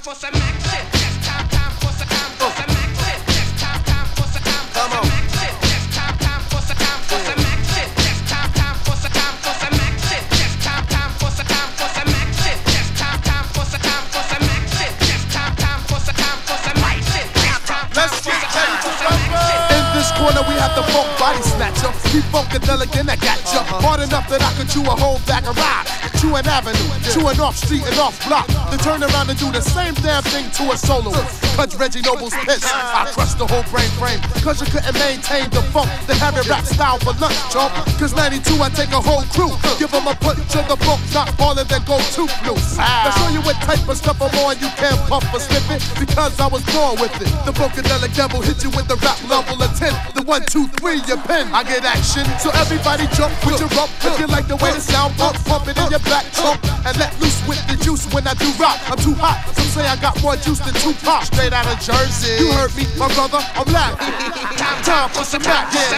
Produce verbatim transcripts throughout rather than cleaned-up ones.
for some action. It's time, time for some time for some action. It's time, time for some time for some action. It's time, time for some time for some action. It's time, time for some time for some action. It's time, time for some time for some action. It's time, time for some time for some action. It's time, time for some time for some action. Let's get ready to rumble. In this corner we have the funk body snatcher. Keep funkadelic and I got ya. Hard enough that I could chew a whole bag of ride. Chew an avenue, chew an off street and off block. Then turn around and do the same damn thing to a soloist. Punch Reggie Noble's piss. I crushed the whole brain frame. Cause you couldn't maintain the funk. Then have it rap style for lunch, chump. Cause ninety-two I take a whole crew. Give them a punch to the funk, not ballin' then go too loose. Now show you what type of stuff I'm on. You can't puff or slip it. Because I was born with it. The funkadelic devil hit you with the rap level of ten. The one, two, three, your pen. I get action. So everybody jump with your rump. If you like the way the sound pump, pump it in your back trunk. And let loose with the juice when I do rock. I'm too hot. Some say I got more juice than Tupac. Straight out of Jersey. You heard me, my brother. I'm live. Time, time for some action.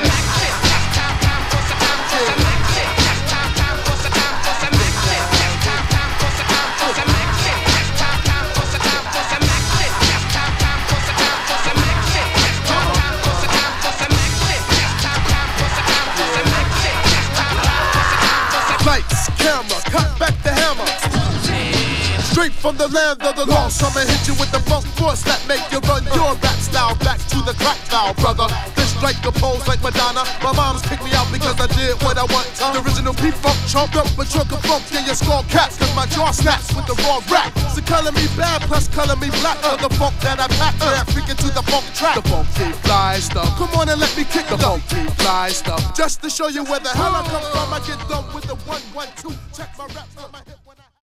Lights, camera, cut back the hammer. Straight from the land of the lost, I'ma hit you with the funk force that make you run your rap style back to the crack style, brother. This strike a pose like Madonna. My mom's picked me out because I did what I want. The original P-Funk chomped up a chunk of funk in your skull caps. Cause my jaw snaps with the raw rap. So color me bad plus color me black for the funk that I pack. Man, freaking to the funk track. The funky fly stuff. Come on and let me kick the funky fly stuff. Just to show you where the hell I come from, I get done with the one, one, two. Check my raps on my hip.